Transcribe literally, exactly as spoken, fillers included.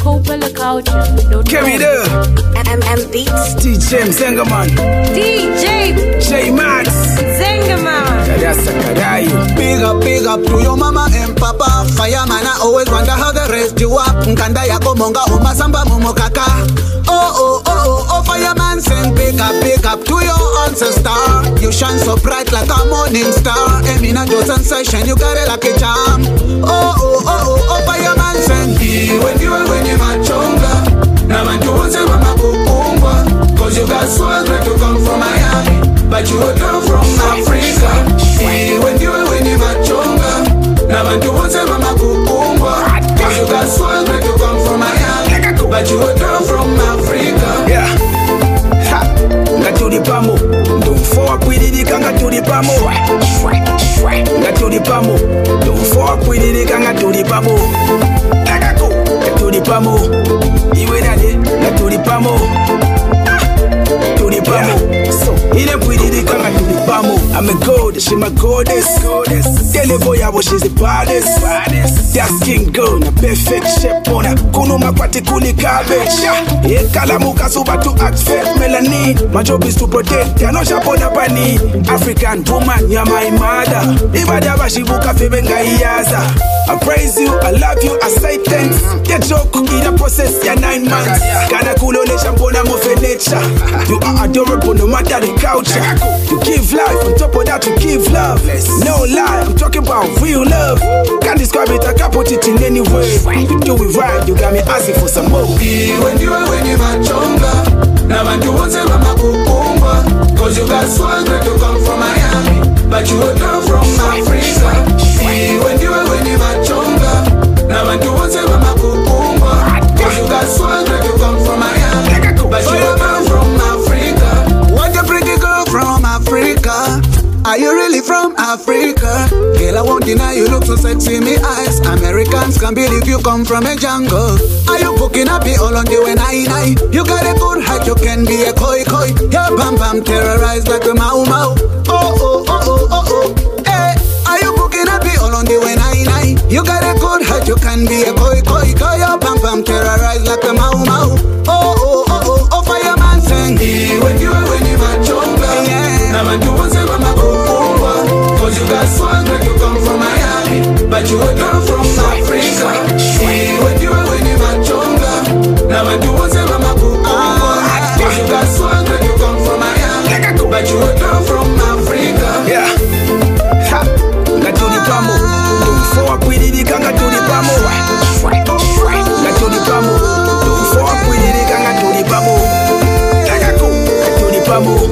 Coppola culture. Don't Carry there. M M Beats. D J Zengaman. D J J Max. Zengaman. Kadasa Kadayu. Big up, big up to your mama and papa. Fireman, I always wonder how they raised you up. Nkanda yako monga umasamba mumokaka. Oh, oh, oh, oh, oh, fireman, sing big up, big up to your ancestor. You shine so bright like a morning star. Emina your sensation, you got it like a charm. Oh, oh, oh, oh, oh, fireman, sing. When you are when you machonga. Now man you won't say mama kukumbwa. Cause you got swag like you come from Miami. But you a girl from Africa. When you are when you machonga. Now man you won't say mama kukumbwa. Cause you got swag like you come from Miami. But you a girl from Africa. Yeah. Ha. Ngaturi pamo. Don't fuck with it, ngaturi pamo. Ngaturi pamo. Don't fuck with it, ngaturi pamo. Ngaturi pamo. Iwe nade, ngaturi pamo. Ngaturi pamo. So, ile pwidi ngaturi pamo. I'm a goddess, she my goddess. Tell boy how she's the baddest. That skin girl, na perfect shape on her. Kuno makwati kuni cabbage. E kalamuka suba to act fake melanin. My job is to protect ya no shapona pani. African woman, you're my mother. Ibada bashibuka febenga iyaza. I praise you, I love you, I say thanks. Get joke in a process ya nine months. Kana kulole shampona mo nature. You are adorable no matter the culture. You give life, on top of that you give love. No lie, I'm talking about real love. Can't describe it, I can't put it in any way. You do it right, you got me asking for some more. When you are when you machonga. Now man you won't say mama kukumba. Cause you got swag like you come from Miami. But you a girl from Africa. When you are when you machonga. Now man you won't say mama kukumba. Cause you got swag like you come from Miami. But you a girl from Africa. What a pretty girl from Africa. Are you really from Africa? Girl, I won't deny you look so sexy in me eyes. Americans can't believe you come from a jungle. Are you cooking up it all on the when I I? You got a good heart, you can be a koi koi. Your bam bam terrorized like a mau mau. Oh oh oh oh oh oh. Hey, are you cooking up it all on the when I I? You got a good heart, you can be a koi koi. Your bam bam terrorized like a mau mau. Oh oh oh oh oh, fireman sing. When you when you machonga, yeah. Now man you won't say mama kukumba. Cause you got swag like you come from Miami. But you a girl from Africa. When you when you machonga. Now man you won't say mama kukumba. Cause you got swag like you come from Miami. But you a girl from Africa. Yeah. Ha. Ngaturi pamo. Don't fuck with it, ngaturi pamo. Ngaturi pamo. Don't fuck with it, ngaturi pamo. Ngaturi pamo.